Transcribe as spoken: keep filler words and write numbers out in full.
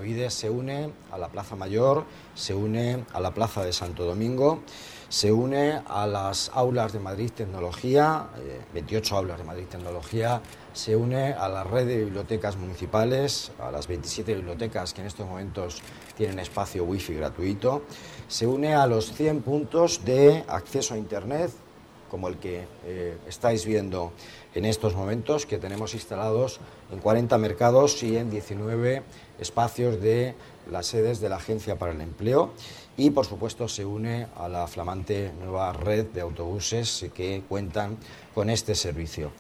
Benavides se une a la Plaza Mayor, se une a la Plaza de Santo Domingo, se une a las aulas de Madrid Tecnología, eh, veintiocho aulas de Madrid Tecnología, se une a la red de bibliotecas municipales, a las veintisiete bibliotecas que en estos momentos tienen espacio wifi gratuito, se une a los cien puntos de acceso a Internet, como el que eh, estáis viendo en estos momentos, que tenemos instalados en cuarenta mercados y en diecinueve espacios de las sedes de la Agencia para el Empleo, y por supuesto se une a la flamante nueva red de autobuses que cuentan con este servicio.